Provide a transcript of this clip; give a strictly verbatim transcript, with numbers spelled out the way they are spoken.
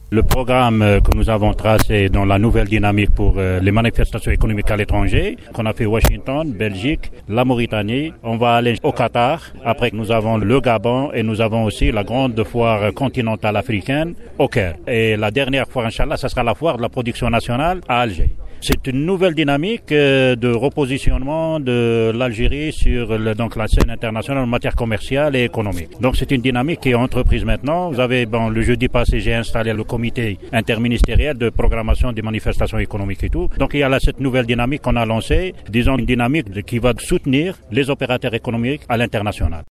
Le programme que nous avons tracé dans la nouvelle dynamique pour les manifestations économiques à l'étranger, qu'on a fait Washington, Belgique, la Mauritanie, on va aller au Qatar. Après, nous avons le Gabon et nous avons aussi la grande foire continentale africaine au Caire. Et la dernière foire, Inch'Allah, ça sera la foire de la production nationale à Alger. C'est une nouvelle dynamique de repositionnement de l'Algérie sur le, donc la scène internationale en matière commerciale et économique. Donc c'est une dynamique qui est entreprise maintenant. Vous avez, bon, le jeudi passé, j'ai installé le comité interministériel de programmation des manifestations économiques et tout. Donc il y a là cette nouvelle dynamique qu'on a lancée, disons une dynamique qui va soutenir les opérateurs économiques à l'international.